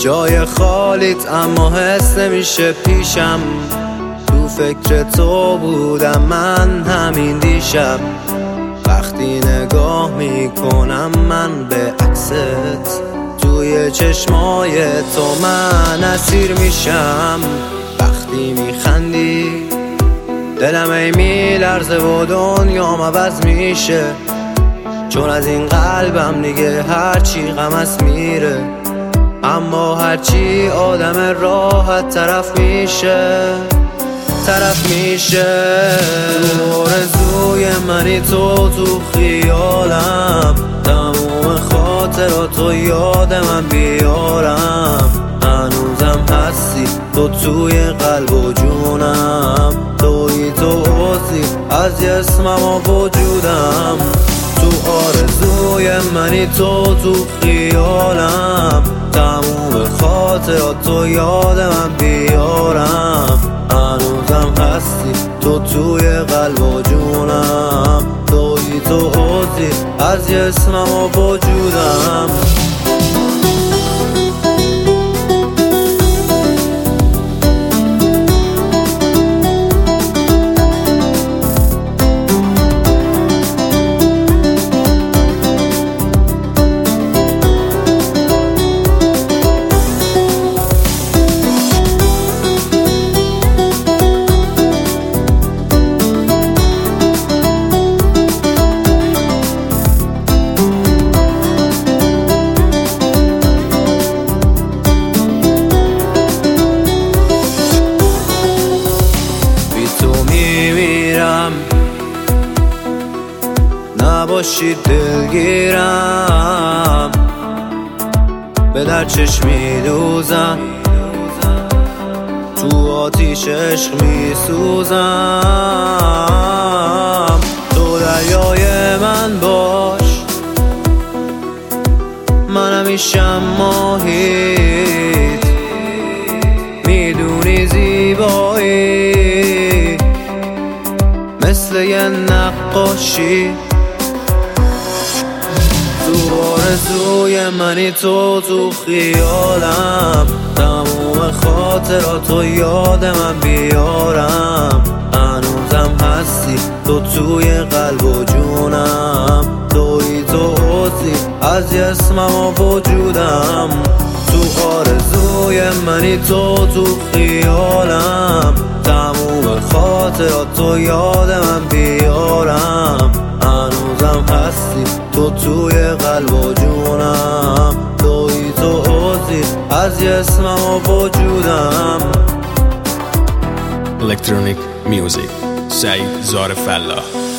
جای خالیت اما حس نمیشه پیشم. تو فکر تو بودم من همین دیشب. وقتی نگاه میکنم من به عکست، توی چشمای تو من اسیر میشم. وقتی میخندی دلم ای میلرزه و دنیام عوض میشه، چون از این قلبم دیگه هرچی غم است میره. اما هرچی آدم راحت طرف میشه. تو آرزوی منی تو خیالم، تموم خاطراتو یاد من بیارم. هنوزم هستی تو توی قلب و جونم، تویی تو عضوی از جسمم و وجودم. تو آرزوی منی تو خیالم، تموم خاطراتو یاد من بیارم. هنوزم هستی تو توی قلب و جونم، تویی تو عضوی از جسمم و وجودم. نباشی دلگیرم، به در چشمی دوزم، تو آتیش عشق میسوزم. تو دریای من باش، من همیشم ماهیت، میدونی زیبایی مثل یه نقاشی. تو آرزوی منی تو خیالم، تموم خاطراتو یاد من بیارم. هنوزم هستی تو توی قلب و جونم، تویی تو عضوی از جسمم و وجودم. تو آرزوی منی تو خیالم، تموم خاطراتو یاد من بیارم. هنوزم هستی تو توی قلب و جونم، تویی تو عضوی از جسمم و وجودم. Electronic Music سعید زار فلاح.